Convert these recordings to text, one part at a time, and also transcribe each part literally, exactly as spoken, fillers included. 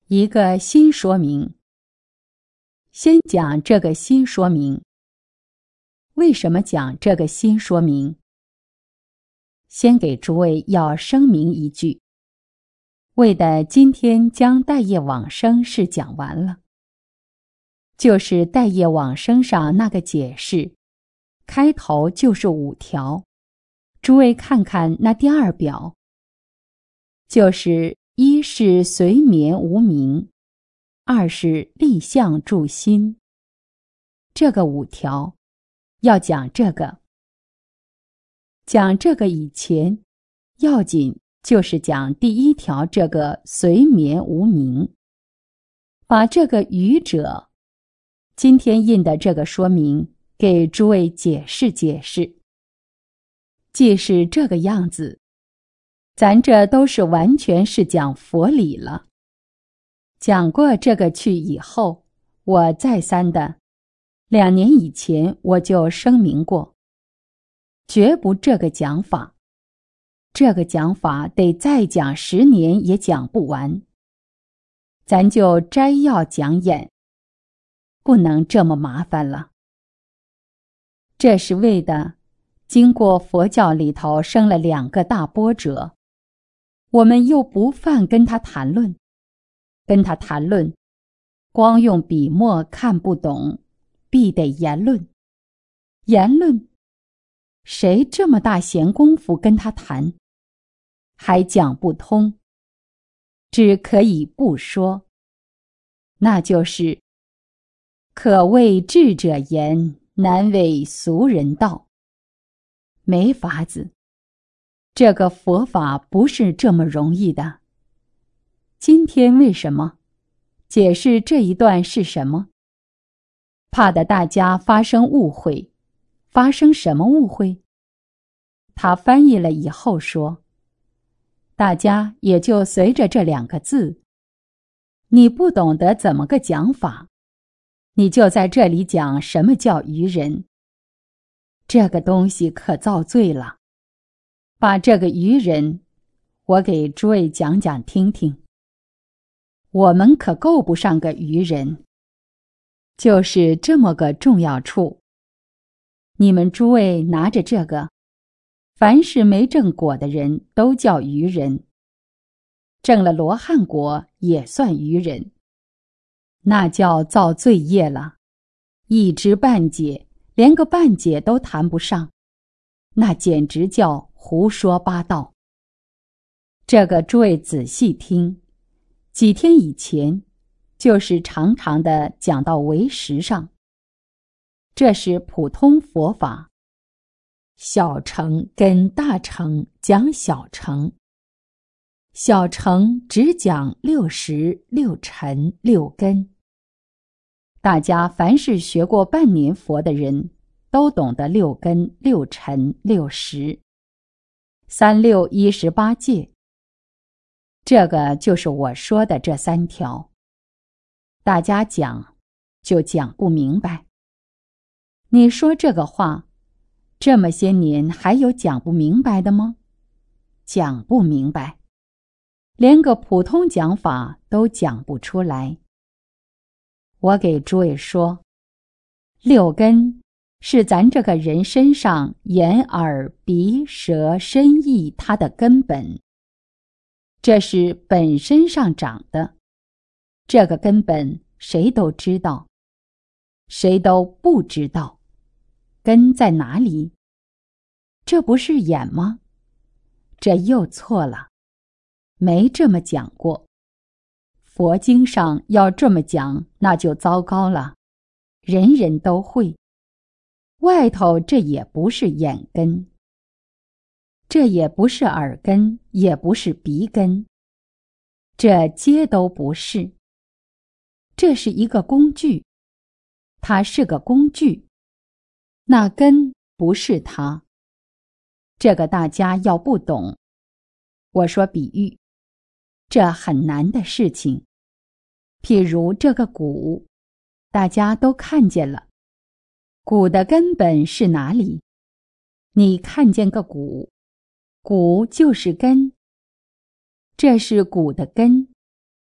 一个新说明。先讲这个新说明。为什么讲这个新说明？先给诸位要声明一句，为的今天将待业往生事讲完了，就是待业往生上那个解释，开头就是五条，诸位看看那第二表，就是一是随眠无明，二是立相住心。这个五条要讲这个。讲这个以前，要紧就是讲第一条这个随眠无明，把这个愚者今天印的这个说明给诸位解释解释。既是这个样子，咱这都是完全是讲佛理了。讲过这个去以后，我再三的，两年以前我就声明过，绝不这个讲法。这个讲法得再讲十年也讲不完，咱就摘要讲演，不能这么麻烦了。这是为的，经过佛教里头生了两个大波折，我们又不犯跟他谈论，跟他谈论，光用笔墨看不懂，必得言论。言论，谁这么大闲工夫跟他谈？还讲不通，只可以不说。那就是可谓智者言，难为俗人道。没法子，这个佛法不是这么容易的。今天为什么解释这一段是什么？怕得大家发生误会。发生什么误会？他翻译了以后说，大家也就随着这两个字，你不懂得怎么个讲法，你就在这里讲什么叫愚人。这个东西可造罪了。把这个愚人，我给诸位讲讲听听。我们可够不上个愚人，就是这么个重要处。你们诸位拿着这个，凡是没证果的人都叫愚人，证了罗汉果也算愚人，那叫造罪业了。一知半解，连个半解都谈不上，那简直叫胡说八道。这个诸位仔细听，几天以前就是常常的讲到唯识上，这是普通佛法，小乘跟大乘讲小乘，小乘只讲六识、六尘、六根。大家凡是学过半年佛的人，都懂得六根、六尘、六识，三六一十八界。这个就是我说的这三条。大家讲就讲不明白。你说这个话，这么些年还有讲不明白的吗？讲不明白，连个普通讲法都讲不出来。我给诸位说，六根是咱这个人身上眼耳鼻舌身意它的根本，这是本身上长的。这个根本谁都知道，谁都不知道。根在哪里？这不是眼吗？这又错了，没这么讲过。佛经上要这么讲，那就糟糕了，人人都会。外头这也不是眼根，这也不是耳根，也不是鼻根，这皆都不是。这是一个工具，它是个工具，那根不是它。这个大家要不懂。我说比喻，这很难的事情。譬如这个骨，大家都看见了，骨的根本是哪里？你看见个骨，骨就是根，这是骨的根，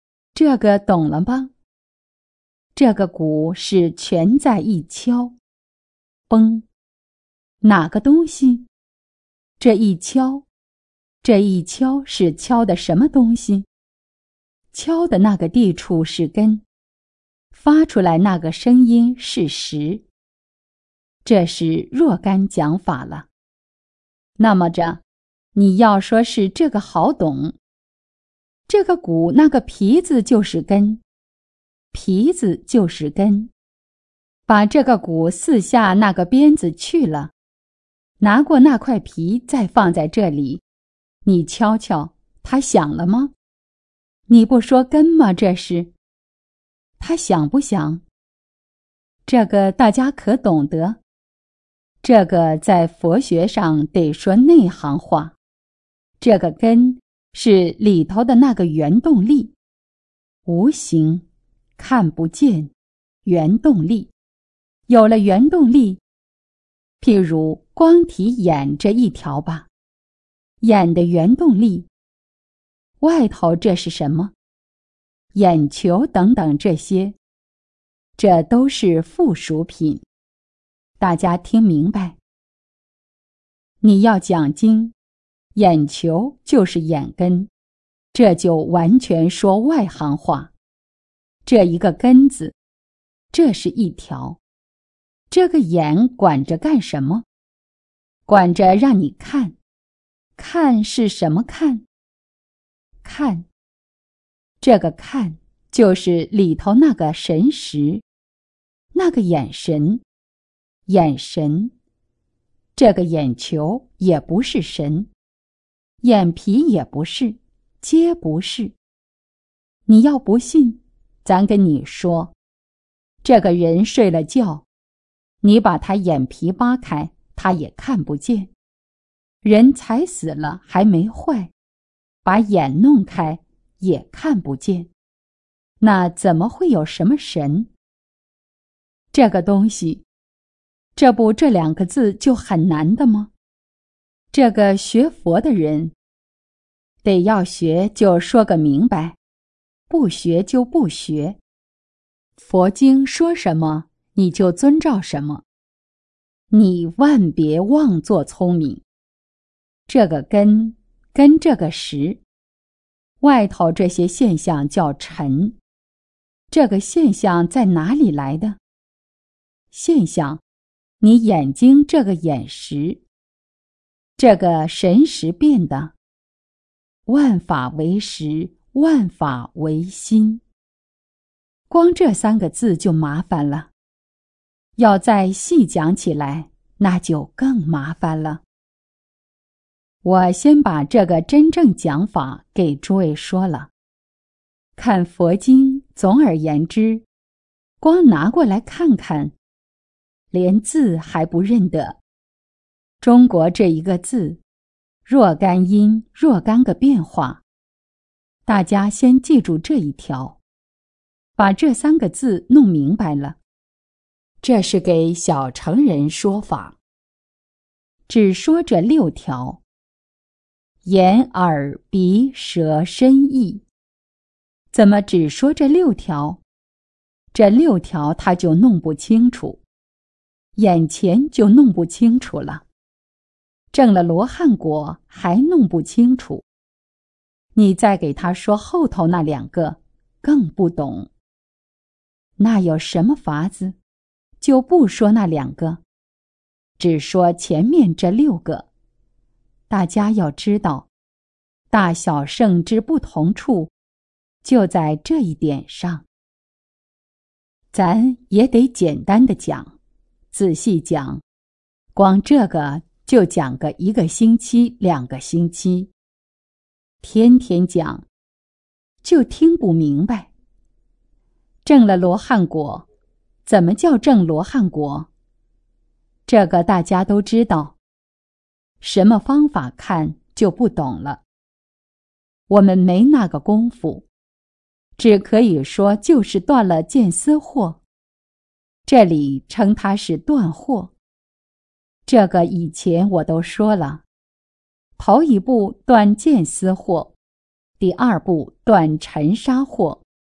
这个懂了吧？这个鼓是全在一敲，嘣，哪个东西？这一敲，这一敲是敲的什么东西？敲的那个地处是根，发出来那个声音是实。这是若干讲法了。那么着，你要说是这个好懂，这个鼓那个皮子就是根，皮子就是根，把这个鼓四下那个鞭子去了，拿过那块皮再放在这里，你敲敲，它响了吗？你不说根吗？这是，它响不响？这个大家可懂得？这个在佛学上得说内行话。这个根是里头的那个原动力，无形，看不见，原动力。有了原动力，譬如光提眼这一条吧，眼的原动力，外头这是什么？眼球等等这些，这都是附属品。大家听明白？你要讲经，眼球就是眼根，这就完全说外行话。这一个根子，这是一条。这个眼管着干什么？管着让你看。看是什么看？看。这个看就是里头那个神识，那个眼神。眼神，这个眼球也不是神，眼皮也不是，皆不是。你要不信，咱跟你说，这个人睡了觉，你把他眼皮扒开，他也看不见。人才死了还没坏，把眼弄开也看不见。那怎么会有什么神？这个东西，这不这两个字就很难的吗？这个学佛的人，得要学就说个明白，不学就不学。佛经说什么，你就遵照什么。你万别妄作聪明。这个根，跟这个实，外头这些现象叫尘。这个现象在哪里来的？现象，你眼睛这个眼识，这个神识变的。万法为识，万法为心。光这三个字就麻烦了，要再细讲起来，那就更麻烦了。我先把这个真正讲法给诸位说了。看佛经，总而言之，光拿过来看看，连字还不认得。中国这一个字，若干音，若干个变化。大家先记住这一条，把这三个字弄明白了。这是给小乘人说法，只说这六条：眼、耳、鼻、舌、身、意。怎么只说这六条？这六条他就弄不清楚，眼前就弄不清楚了。证了罗汉果还弄不清楚，你再给他说后头那两个，更不懂。那有什么法子？就不说那两个，只说前面这六个。大家要知道，大小圣之不同处，就在这一点上。咱也得简单的讲，仔细讲，光这个就讲个一个星期两个星期，天天讲就听不明白。证了罗汉果，怎么叫证罗汉果？这个大家都知道，什么方法看就不懂了。我们没那个功夫，只可以说就是断了见思惑，这里称它是断惑。这个以前我都说了，头一步断见思惑，第二步断尘沙惑，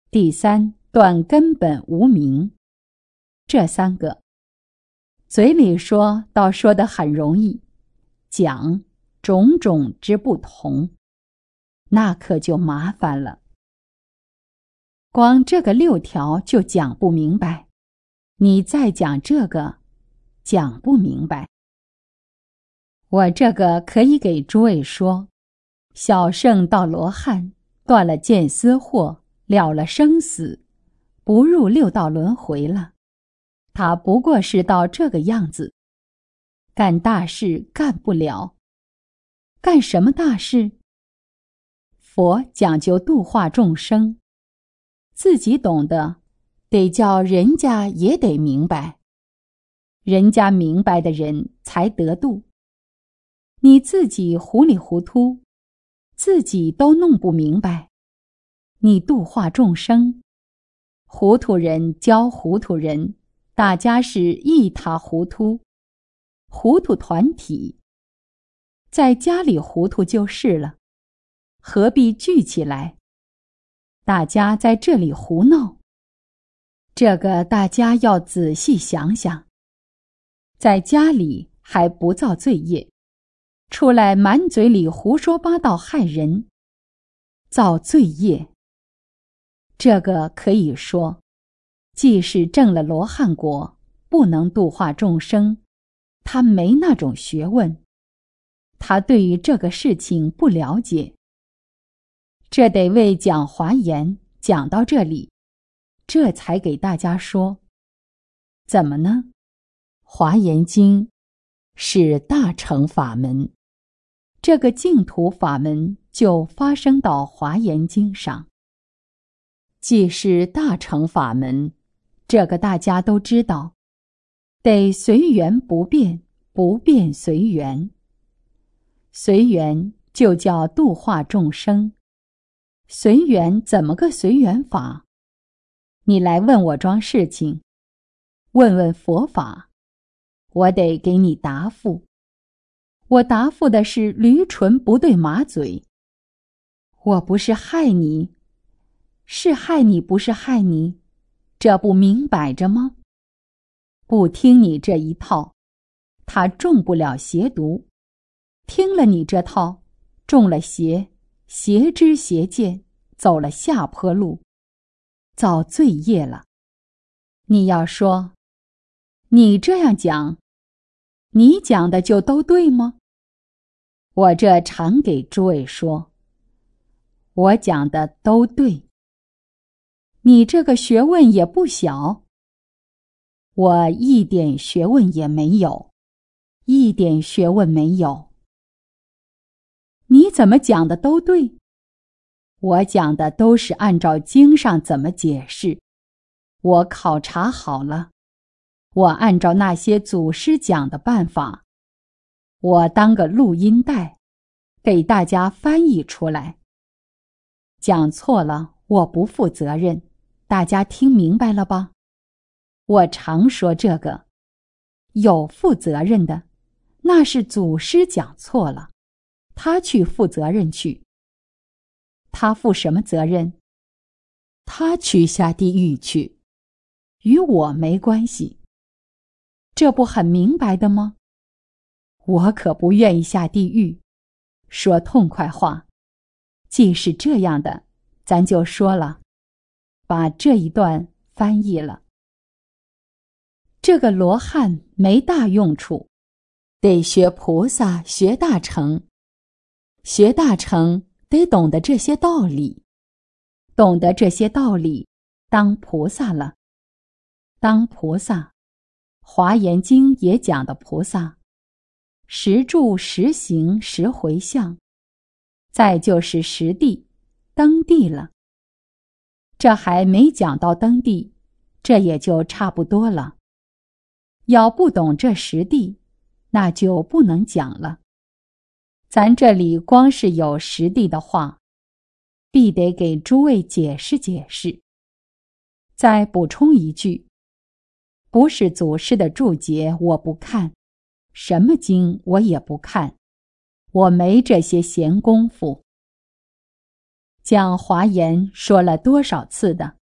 第三，断根本无明。这三个，嘴里说倒说得很容易，讲种种之不同，那可就麻烦了。光这个六条就讲不明白，你再讲这个，讲不明白。我这个可以给诸位说，小圣到罗汉，断了见思惑，了了生死，不入六道轮回了。他不过是到这个样子，干大事干不了。干什么大事？佛讲究度化众生，自己懂得，得叫人家也得明白，人家明白的人才得度。你自己糊里糊涂，自己都弄不明白，你度化众生，糊涂人教糊涂人，大家是一塌糊涂，糊涂团体。在家里糊涂就是了，何必聚起来？大家在这里胡闹，这个大家要仔细想想。在家里还不造罪业，出来满嘴里胡说八道害人，造罪业。这个可以说，即使证了罗汉果，不能度化众生，他没那种学问，他对于这个事情不了解。这得为讲华严讲到这里，这才给大家说。怎么呢？华严经是大乘法门，这个净土法门就发生到华严经上。既是大乘法门，这个大家都知道，得随缘不变，不变随缘。随缘就叫度化众生。随缘怎么个随缘法？你来问我桩事情，问问佛法，我得给你答复。我答复的是驴唇不对马嘴。我不是害你，是害你不是害你，这不明摆着吗？不听你这一套，他中不了邪毒；听了你这套，中了邪，邪知邪见，走了下坡路，造罪业了。你要说，你这样讲，你讲的就都对吗？我这常给诸位说，我讲的都对。你这个学问也不小，我一点学问也没有，一点学问没有。你怎么讲的都对？我讲的都是按照经上怎么解释，我考察好了，我按照那些祖师讲的办法，我当个录音带，给大家翻译出来。讲错了，我不负责任，大家听明白了吧？我常说这个，有负责任的，那是祖师讲错了，他去负责任去。他负什么责任？他去下地狱去，与我没关系。这不很明白的吗？我可不愿意下地狱。说痛快话，既是这样的，咱就说了，把这一段翻译了。这个罗汉没大用处，得学菩萨，学大乘。学大乘得懂得这些道理，懂得这些道理，当菩萨了。当菩萨，华严经也讲的菩萨，十住十行十回向，再就是十地，登地了。这还没讲到登地，这也就差不多了。要不懂这十地，那就不能讲了。咱这里光是有十地的话，必得给诸位解释解释。再补充一句，不是祖师的注解我不看，什么经我也不看，我没这些闲工夫。讲华严说了多少次的，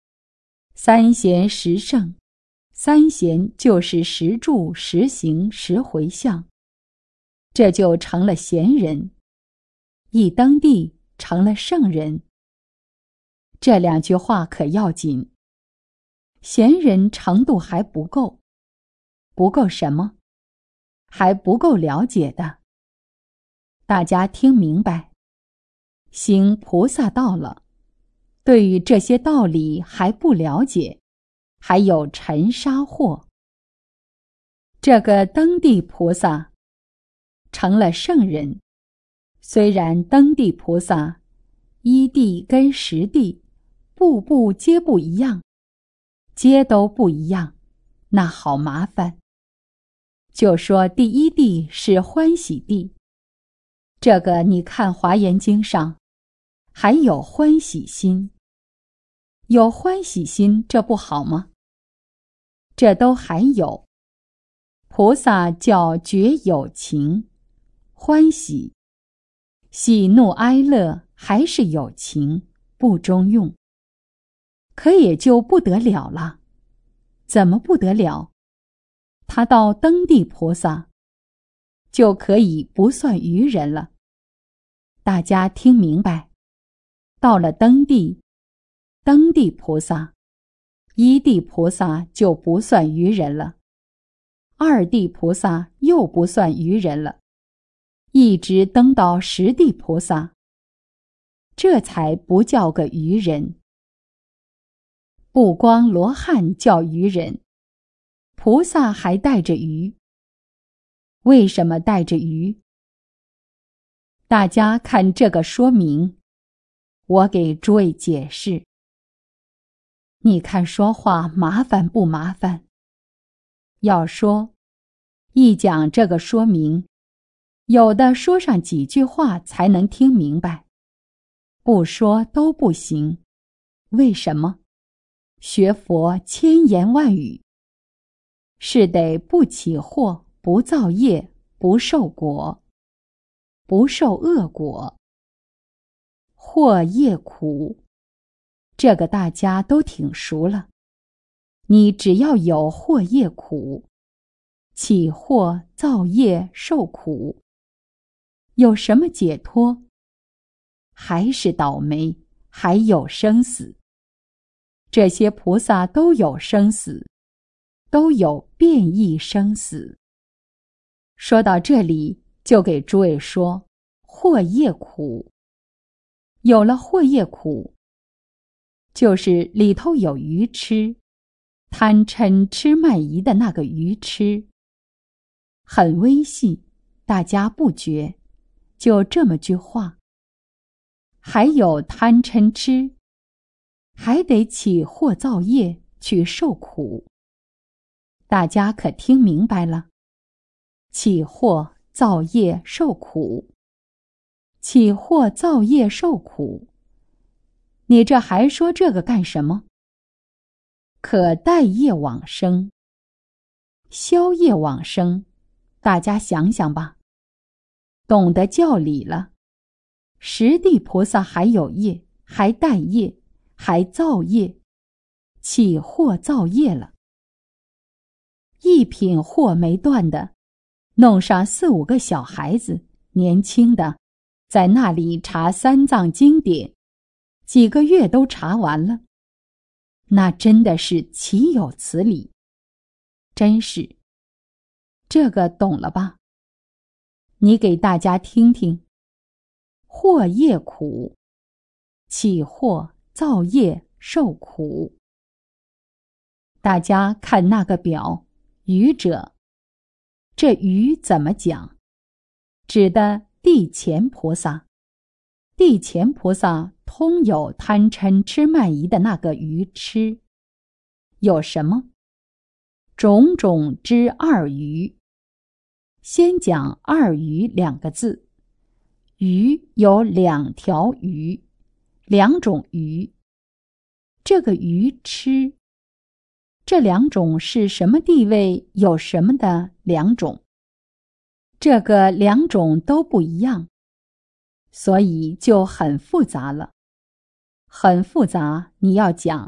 三贤十圣，三贤就是十住、十行、十回向，这就成了贤人。一登地成了圣人。这两句话可要紧。贤人程度还不够。不够什么？还不够了解的。大家听明白。行菩萨道了，对于这些道理还不了解，还有尘沙惑。这个登地菩萨成了圣人，虽然登地菩萨一地跟十地步步皆不一样，皆都不一样，那好麻烦。就说第一地是欢喜地，这个你看华严经上还有欢喜心。有欢喜心，这不好吗？这都还有。菩萨叫觉有情，欢喜，喜怒哀乐还是有情，不中用。可也就不得了了。怎么不得了？他到登地菩萨，就可以不算愚人了。大家听明白？到了登地，登地菩萨，一地菩萨就不算愚人了，二地菩萨又不算愚人了，一直登到十地菩萨，这才不叫个愚人。不光罗汉叫愚人，菩萨还带着愚。为什么带着愚？大家看这个说明，我给诸位解释。你看说话麻烦不麻烦？要说，一讲这个说明，有的说上几句话才能听明白，不说都不行。为什么？学佛千言万语，是得不起惑，不造业，不受果，不受恶果。惑业苦，这个大家都挺熟了。你只要有惑业苦，起惑造业受苦，有什么解脱？还是倒霉，还有生死。这些菩萨都有生死，都有变异生死。说到这里，就给诸位说，惑业苦。有了惑业苦，就是里头有愚痴，贪嗔痴慢疑的那个愚痴，很微细，大家不觉，就这么句话。还有贪嗔痴，还得起惑造业去受苦。大家可听明白了？起惑造业受苦，起惑造业受苦，你这还说这个干什么？可带业往生，消业往生，大家想想吧。懂得教理了，十地菩萨还有业，还带业，还造业，起惑造业了。一品惑没断的，弄上四五个小孩子，年轻的，在那里查三藏经典，几个月都查完了。那真的是岂有此理！真是。这个懂了吧？你给大家听听。惑业苦，起惑造业受苦。大家看那个表，愚者。这愚怎么讲？指的地前菩萨。地前菩萨通有贪嗔痴慢疑的那个愚痴。有什么？种种之二愚。先讲二愚两个字。愚有两条愚，两种愚。这个愚痴，这两种是什么地位？有什么的两种？这个两种都不一样，所以就很复杂了。很复杂，你要讲，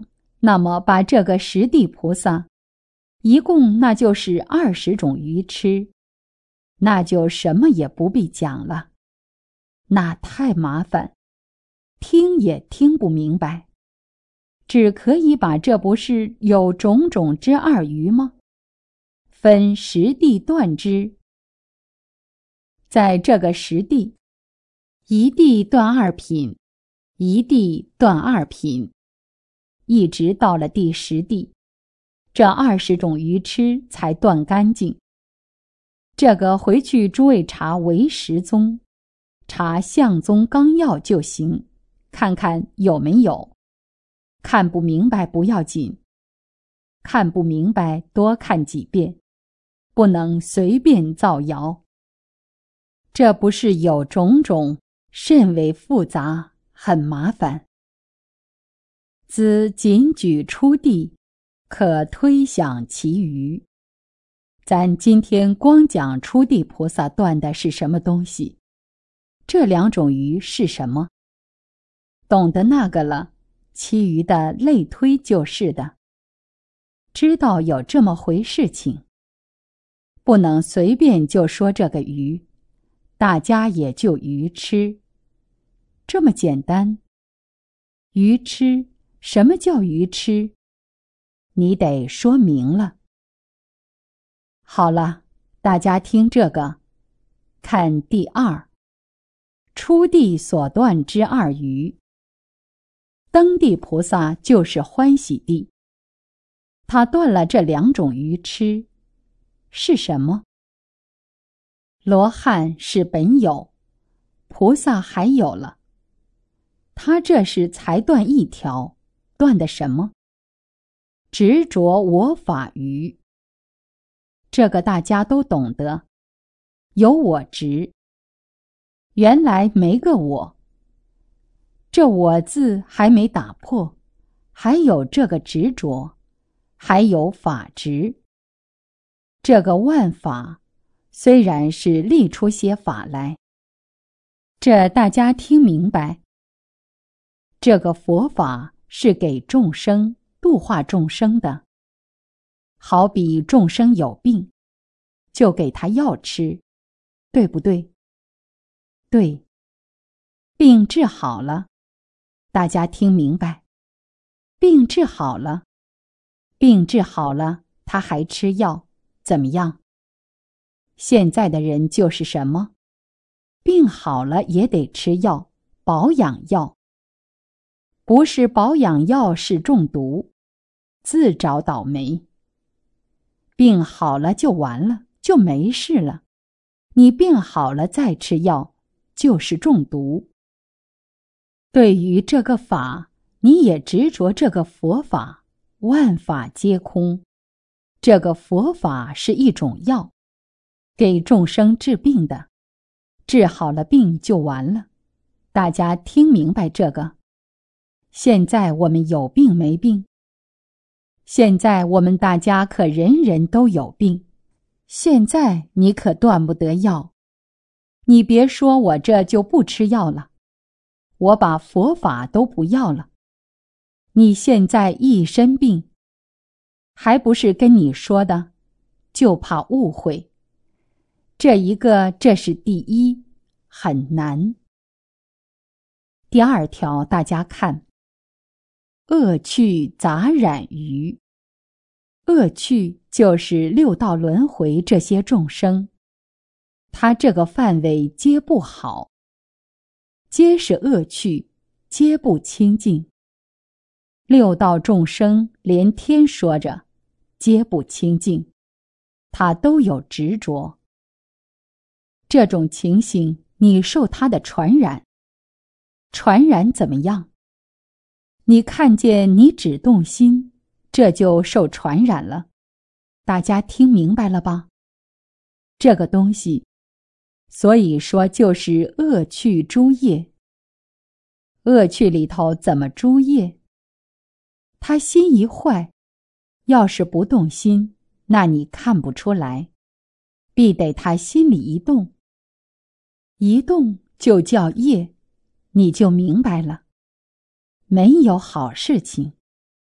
那么把这个十地菩萨，一共那就是二十种愚痴，那就什么也不必讲了，那太麻烦，听也听不明白，只可以把这不是有种种之二愚吗？分十地断之。在这个十地，一地断二品，一地断二品，一直到了第十地，这二十种愚痴才断干净。这个回去诸位查唯识宗，查相宗纲要就行，看看有没有。看不明白不要紧，看不明白多看几遍，不能随便造谣。这不是有种种，甚为复杂，很麻烦。兹仅举出地，可推想其余。咱今天光讲出地菩萨断的是什么东西，这两种余是什么？懂得那个了，其余的类推就是的。知道有这么回事情，不能随便就说这个鱼，大家也就愚痴。这么简单。愚痴，什么叫愚痴？你得说明了。好了，大家听这个，看第二，出地所断之二愚。登地菩萨就是欢喜地，他断了这两种愚痴，是什么？罗汉是本有，菩萨还有了。他这是才断一条，断的什么？执着我法愚。这个大家都懂得，有我执，原来没个我，这我字还没打破，还有这个执着，还有法执。这个万法虽然是立出些法来，这大家听明白。这个佛法是给众生度化众生的，好比众生有病，就给他药吃，对不对？对。病治好了，大家听明白。病治好了，病治好了，他还吃药，怎么样？现在的人就是什么？病好了也得吃药，保养药。不是保养药是中毒，自找倒霉。病好了就完了，就没事了。你病好了再吃药，就是中毒。对于这个法，你也执着这个佛法，万法皆空。这个佛法是一种药，给众生治病的，治好了病就完了。大家听明白这个？现在我们有病没病？现在我们大家可人人都有病，现在你可断不得药。你别说我这就不吃药了，我把佛法都不要了。你现在一身病，还不是跟你说的，就怕误会。这一个这是第一，很难。第二条大家看，恶趣杂染愚。恶趣就是六道轮回这些众生，他这个范围皆不好，皆是恶趣，皆不清净。六道众生连天说着，皆不清净，他都有执着。这种情形，你受他的传染，传染怎么样？你看见你只动心，这就受传染了。大家听明白了吧？这个东西，所以说就是恶趣诸业。恶趣里头怎么诸业？他心一坏，要是不动心，那你看不出来，必得他心里一动，一动就叫业，你就明白了。没有好事情。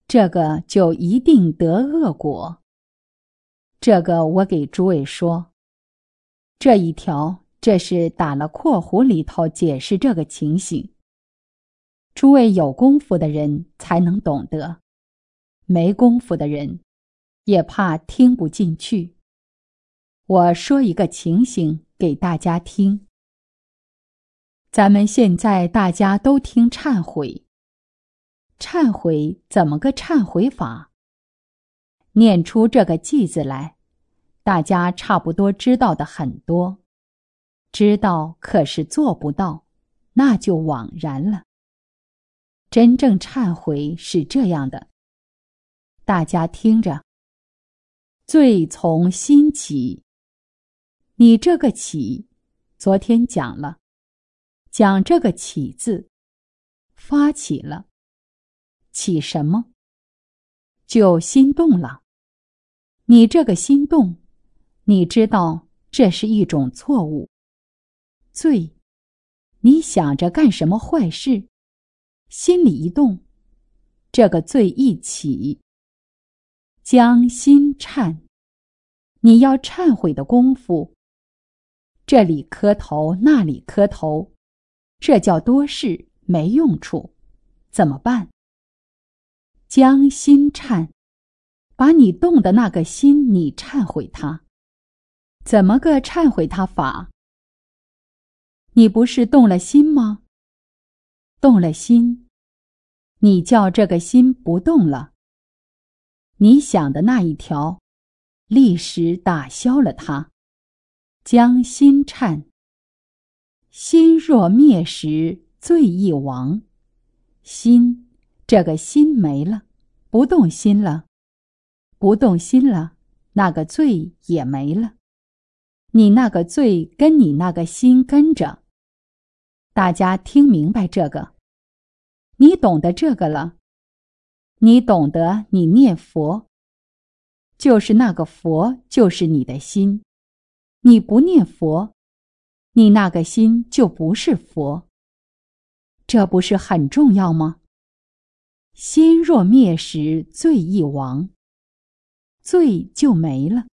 这个就一定得恶果。这个我给诸位说，这一条这是打了括弧里头解释这个情形。诸位有功夫的人才能懂得，没功夫的人也怕听不进去。我说一个情形给大家听。咱们现在大家都听忏悔，忏悔怎么个忏悔法？念出这个偈字来，大家差不多知道的很多，知道可是做不到，那就枉然了。真正忏悔是这样的，大家听着，罪从心起。你这个起，昨天讲了，讲这个起字，发起了，起什么？就心动了。你这个心动，你知道这是一种错误。罪，你想着干什么坏事，心里一动，这个罪一起，将心忏。你要忏悔的功夫，这里磕头那里磕头，这叫多事，没用处，怎么办？将心忏，把你动的那个心你忏悔它。怎么个忏悔它法？你不是动了心吗？动了心，你叫这个心不动了，你想的那一条立时打消了它。将心忏，心若灭时，罪亦亡。心，这个心没了，不动心了，不动心了，那个罪也没了。你那个罪跟你那个心跟着。大家听明白这个？你懂得这个了，你懂得你念佛，就是那个佛就是你的心。你不念佛，你那个心就不是佛。这不是很重要吗？心若灭时，罪亦亡，罪就没了。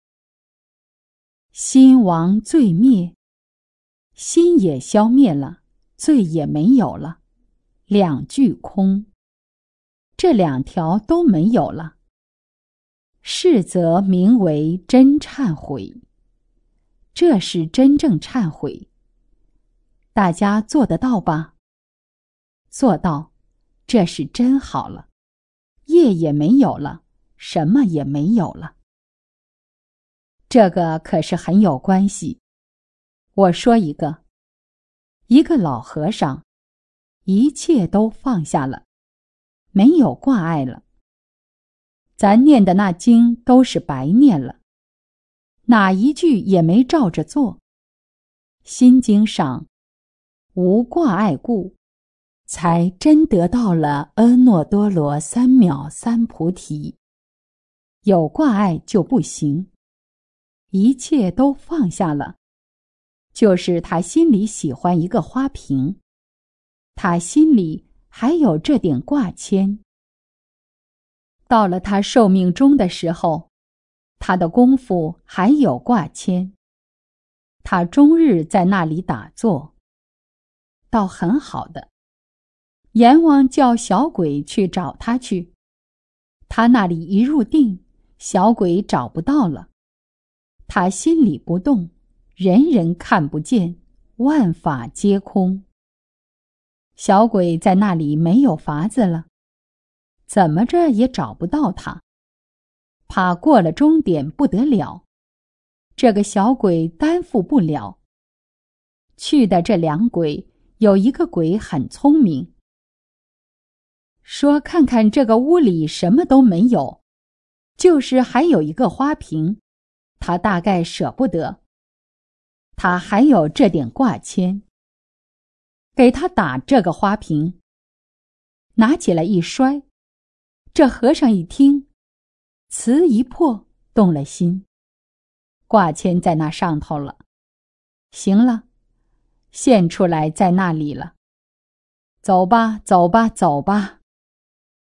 心亡罪灭，心也消灭了，罪也没有了，两句空。这两条都没有了，是则名为真忏悔。这是真正忏悔。大家做得到吧？做到，这是真好了，业也没有了，什么也没有了。这个可是很有关系。我说一个，一个老和尚，一切都放下了，没有挂碍了。咱念的那经都是白念了，哪一句也没照着做。心经上无挂碍故，才真得到了阿耨多罗三藐三菩提。有挂碍就不行，一切都放下了。就是他心里喜欢一个花瓶，他心里还有这点挂牵。到了他寿命终的时候，他的功夫还有挂牵，他终日在那里打坐，倒很好的。阎王叫小鬼去找他去，他那里一入定，小鬼找不到了，他心里不动，人人看不见，万法皆空。小鬼在那里没有法子了，怎么着也找不到他，怕过了终点不得了，这个小鬼担负不了。去的这两鬼，有一个鬼很聪明，说看看这个屋里什么都没有，就是还有一个花瓶，他大概舍不得，他还有这点挂牵，给他打这个花瓶，拿起来一摔，这和尚一听，词一破，动了心，挂牵在那上头了，行了，现出来在那里了，走吧走吧走吧。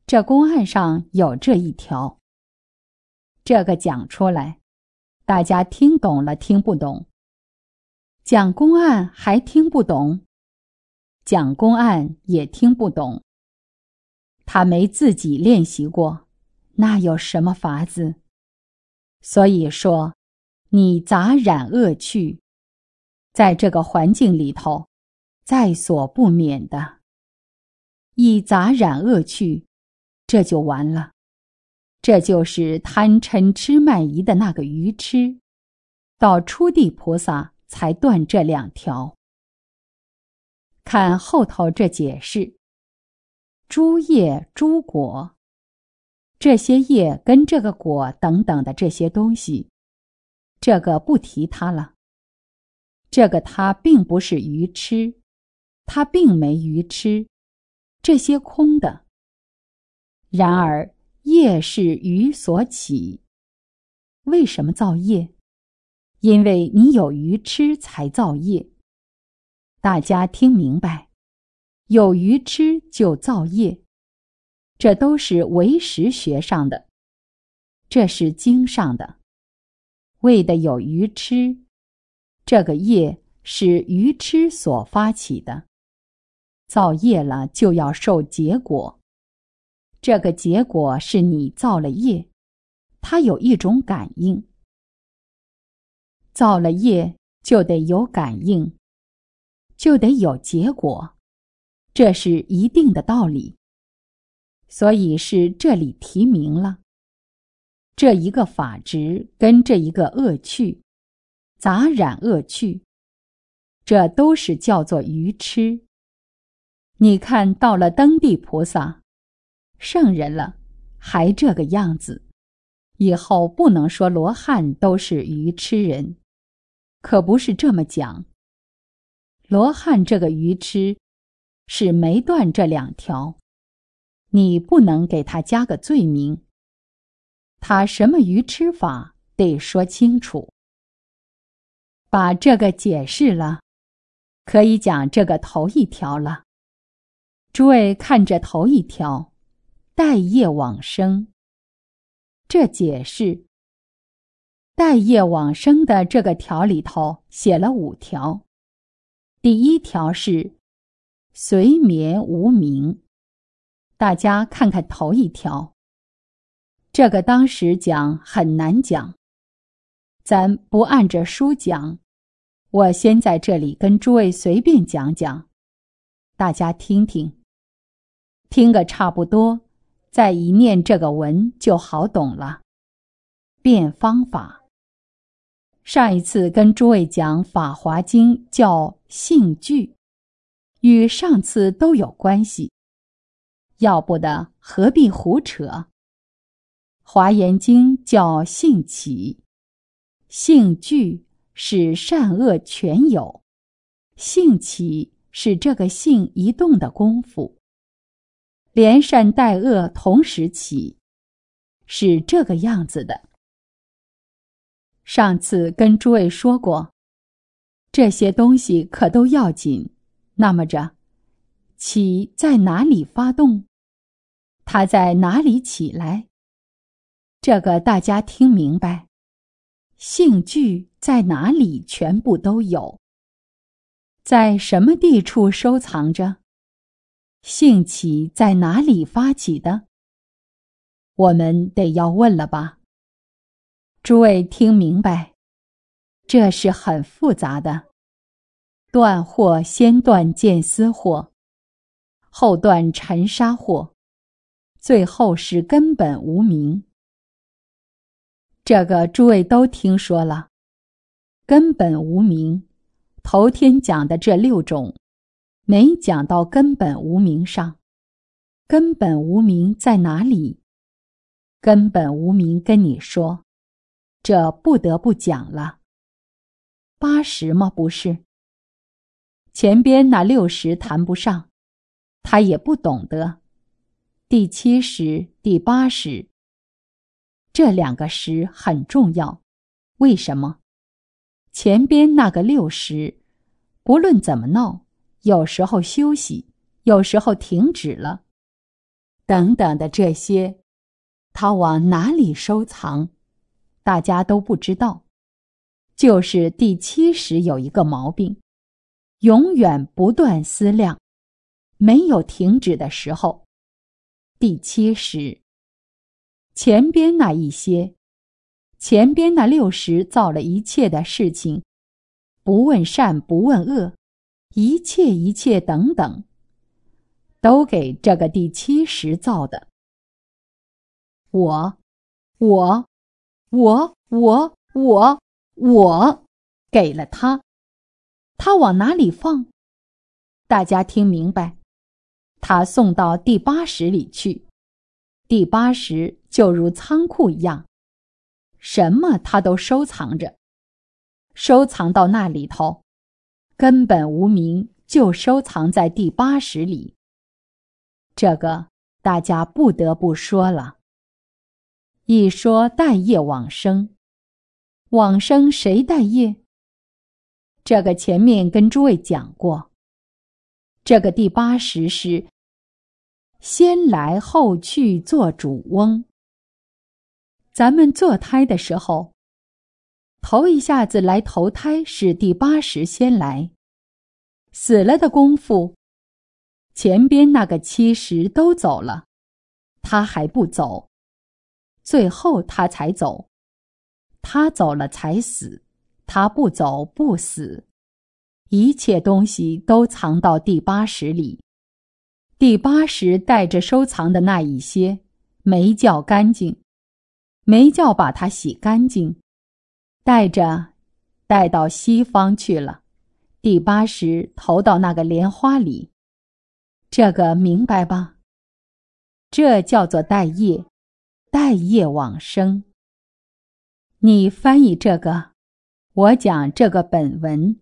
这公案上有这一条。这个讲出来，大家听懂了听不懂？讲公案还听不懂？讲公案也听不懂。他没自己练习过，那有什么法子？所以说，你杂染恶趣，在这个环境里头，在所不免的。一杂染恶趣，这就完了。这就是贪嗔痴慢疑的那个愚痴，到初地菩萨才断这两条。看后头这解释，诸业诸果，这些业跟这个果等等的这些东西，这个不提它了。这个它并不是愚痴，它并没愚痴，这些空的。然而业是愚所起。为什么造业？因为你有愚痴才造业。大家听明白，有愚痴就造业，这都是唯识学上的，这是经上的。为的有愚痴，这个业是愚痴所发起的，造业了就要受结果。这个结果是你造了业，它有一种感应。造了业就得有感应，就得有结果，这是一定的道理。所以是这里提明了，这一个法执跟这一个恶趣，杂染恶趣，这都是叫做愚痴。你看到了登地菩萨圣人了，还这个样子，以后不能说罗汉都是愚痴人，可不是这么讲。罗汉这个愚痴是没断这两条，你不能给他加个罪名。他什么愚痴法得说清楚。把这个解释了，可以讲这个头一条了。诸位看这头一条，待业往生。这解释，待业往生的这个条里头写了五条。第一条是随眠无明。大家看看头一条，这个当时讲很难讲，咱不按着书讲，我先在这里跟诸位随便讲讲，大家听听，听个差不多，再一念这个文就好懂了。变方法，上一次跟诸位讲《法华经》叫性具，与上次都有关系，要不的何必胡扯。《华严经》叫性起，性具是善恶全有，性起是这个性一动的功夫，连善带恶同时起，是这个样子的。上次跟诸位说过，这些东西可都要紧。那么着，起在哪里发动？它在哪里起来？这个大家听明白。性具在哪里全部都有，在什么地处收藏着？性起在哪里发起的？我们得要问了吧？诸位听明白，这是很复杂的。断惑先断见思惑，后断尘沙惑，最后是根本无明。这个诸位都听说了，根本无明，头天讲的这六种，没讲到根本无明上。根本无明在哪里？根本无明跟你说，这不得不讲了。八十吗？不是。前边那六十谈不上，他也不懂得。第七十、第八十，这两个十很重要。为什么？前边那个六十，不论怎么闹，有时候休息，有时候停止了。 等等的这些，他往哪里收藏，大家都不知道。就是第七识有一个毛病，永远不断思量，没有停止的时候。第七识，前边那一些，前边那六识造了一切的事情，不问善不问恶，一切一切等等，都给这个第七识造的。我，我，我，我，我，我，给了他，他往哪里放？大家听明白，他送到第八识里去。第八识就如仓库一样，什么他都收藏着，收藏到那里头，根本无明就收藏在第八识里。这个大家不得不说了。一说带业往生，往生谁带业？这个前面跟诸位讲过，这个第八识是先来后去做主翁。咱们做胎的时候，头一下子来投胎是第八识先来，死了的功夫，前边那个七识都走了，他还不走，最后他才走。他走了才死，他不走不死。一切东西都藏到第八识里。第八识带着收藏的那一些，没叫干净，没叫把它洗干净，带着带到西方去了。第八识投到那个莲花里，这个明白吧？这叫做带业，带业往生。你翻译这个，我讲这个本文。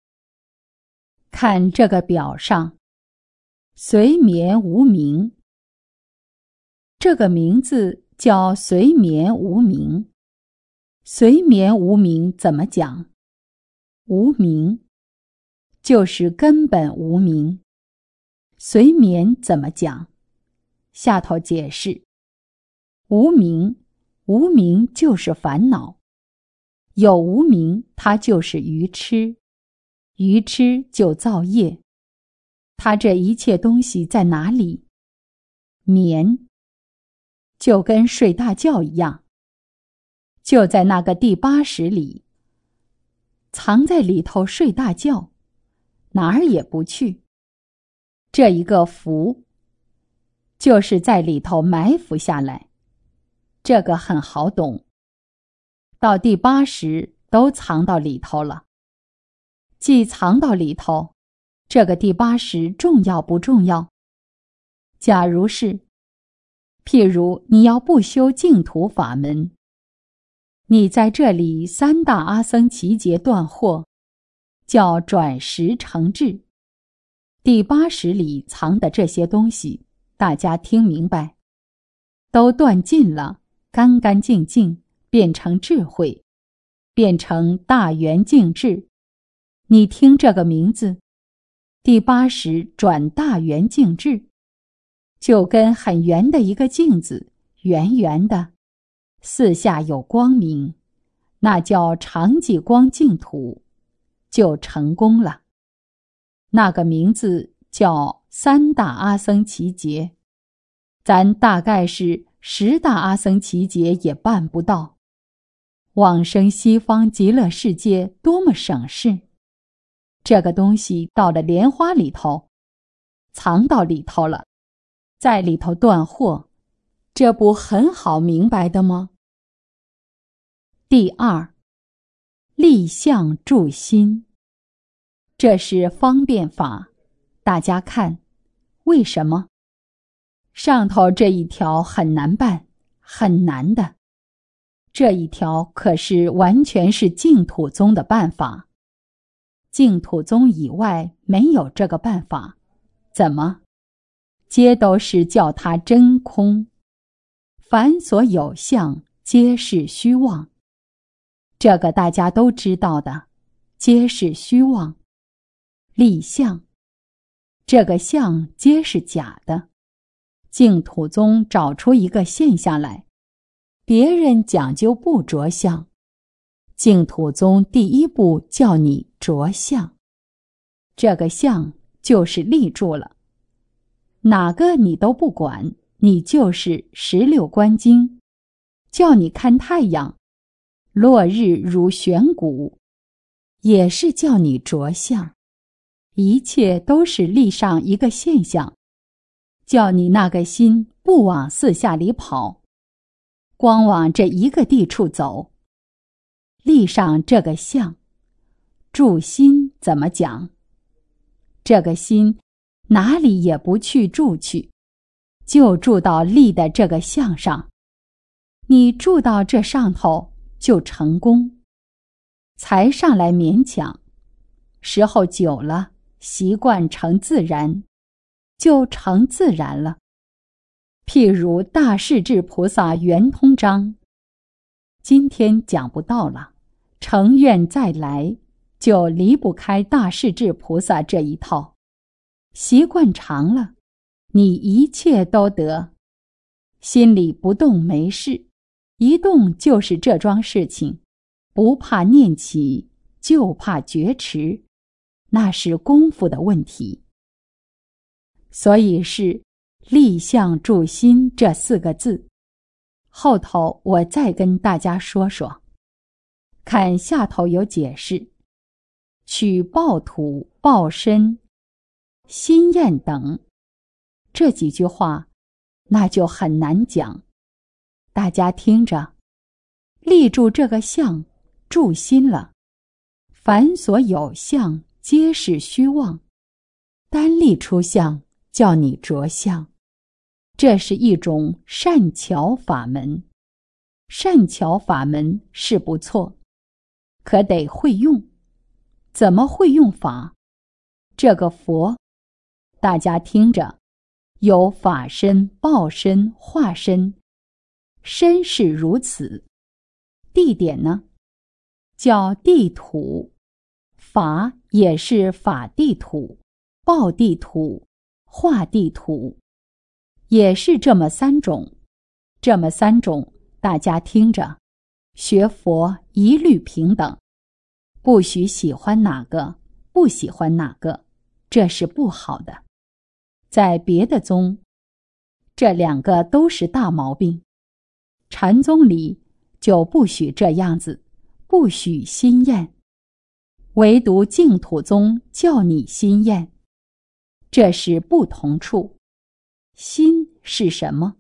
看这个表上，随眠无明，这个名字叫随眠无明。随眠无明怎么讲？无明就是根本无明。随眠怎么讲？下头解释。无明，无明就是烦恼。有无明，它就是愚痴。愚痴就造业。它这一切东西在哪里？眠，就跟睡大觉一样，就在那个第八识里，藏在里头睡大觉，哪儿也不去。这一个伏，就是在里头埋伏下来，这个很好懂。到第八识都藏到里头了。既藏到里头，这个第八识重要不重要？假如是，譬如你要不修净土法门，你在这里三大阿僧祇劫断惑，叫转识成智。第八识里藏的这些东西，大家听明白，都断尽了，干干净净，变成智慧，变成大圆净智。你听这个名字，第八识转大圆净智，就跟很圆的一个镜子，圆圆的，四下有光明，那叫常寂光净土，就成功了。那个名字叫三大阿僧祇劫，咱大概是十大阿僧祇劫也办不到。往生西方极乐世界多么省事！这个东西到了莲花里头，藏到里头了，在里头断惑，这不很好明白的吗？第二，立相住心，这是方便法。大家看，为什么？上头这一条很难办，很难的。这一条可是完全是净土宗的办法。净土宗以外没有这个办法。怎么？皆都是叫它真空，凡所有相皆是虚妄。这个大家都知道的，皆是虚妄。立相，这个相皆是假的， 净土宗找出一个现象来，别人讲究不着相，净土宗第一步叫你着相。这个相就是立住了，哪个你都不管，你就是十六观经，叫你看太阳，落日如悬鼓，也是叫你着相。一切都是立上一个现象，叫你那个心不往四下里跑，光往这一个地处走。立上这个相，住心怎么讲？这个心哪里也不去住去，就住到立的这个相上。你住到这上头就成功，才上来勉强，时候久了，习惯成自然，就成自然了。譬如大势至菩萨圆通章，今天讲不到了，诚愿再来，就离不开大势至菩萨这一套。习惯长了，你一切都得，心里不动没事，一动就是这桩事情，不怕念起，就怕觉迟，那是功夫的问题。所以是立相住心这四个字，后头我再跟大家说说。看下头有解释，取报土、报身、心验等，这几句话那就很难讲。大家听着，立住这个相，住心了，凡所有相皆是虚妄，单立出相，叫你着相。这是一种善巧法门，善巧法门是不错，可得会用。怎么会用法？这个佛，大家听着，有法身、报身、化身，身是如此。地点呢，叫地土，法也是法地土、报地土、化地土，也是这么三种。这么三种，大家听着，学佛一律平等，不许喜欢哪个，不喜欢哪个，这是不好的。在别的宗，这两个都是大毛病。禅宗里就不许这样子，不许心验，唯独净土宗叫你心验，这是不同处。心是什么？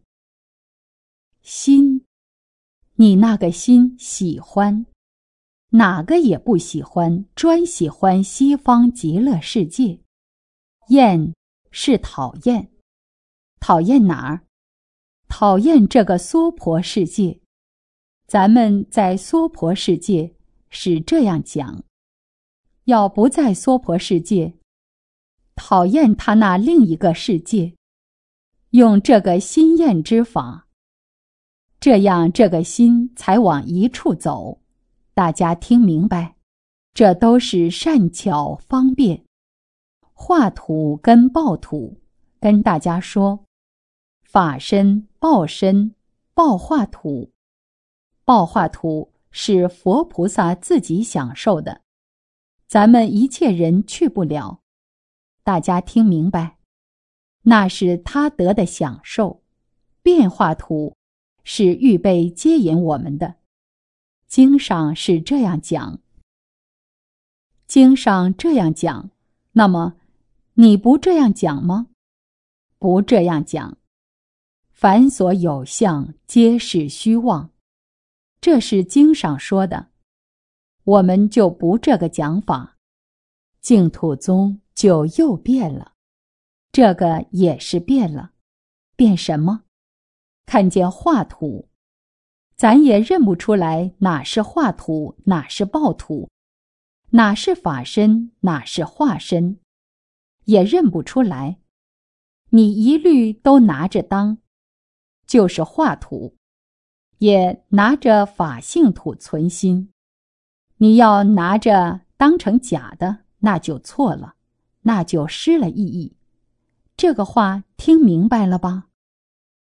心，你那个心喜欢，哪个也不喜欢，专喜欢西方极乐世界。厌是讨厌，讨厌哪儿？讨厌这个娑婆世界。咱们在娑婆世界是这样讲，要不在娑婆世界，讨厌他那另一个世界，用这个心验之法，这样这个心才往一处走。大家听明白，这都是善巧方便。化土跟报土，跟大家说，法身、报身、报化土。报化土是佛菩萨自己享受的，咱们一切人去不了。大家听明白，那是他得的享受。变化土是预备接引我们的。经上是这样讲，经上这样讲，那么你不这样讲吗？不这样讲。凡所有相皆是虚妄，这是经上说的，我们就不这个讲法。净土宗就又变了，这个也是变了。变什么？看见化土，咱也认不出来哪是化土，哪是报土，哪是法身，哪是化身，也认不出来。你一律都拿着当，就是化土，也拿着法性土存心。你要拿着当成假的，那就错了，那就失了意义。这个话听明白了吧？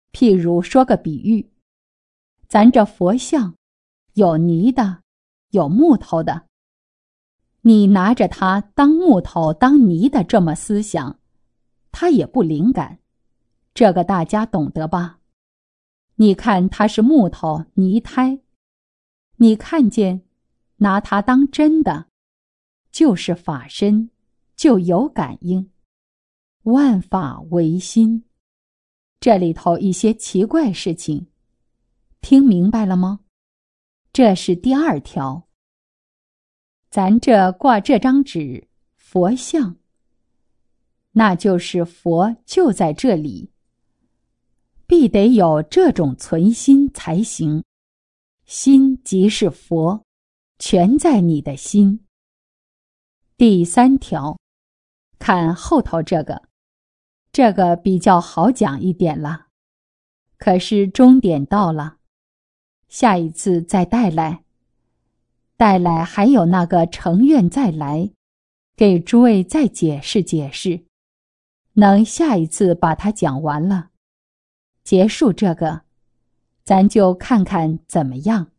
譬如说个比喻，咱这佛像有泥的，有木头的。你拿着它当木头当泥的这么思想，它也不灵感，这个大家懂得吧？你看它是木头泥胎，你看见拿它当真的，就是法身，就有感应。万法唯心，这里头一些奇怪事情，听明白了吗？这是第二条。咱这挂这张纸，佛像，那就是佛就在这里，必得有这种存心才行。心即是佛，全在你的心。第三条，看后头这个，这个比较好讲一点了。可是终点到了，下一次再带来。带来还有那个成愿再来，给诸位再解释解释，能下一次把它讲完了，结束这个，咱就看看怎么样。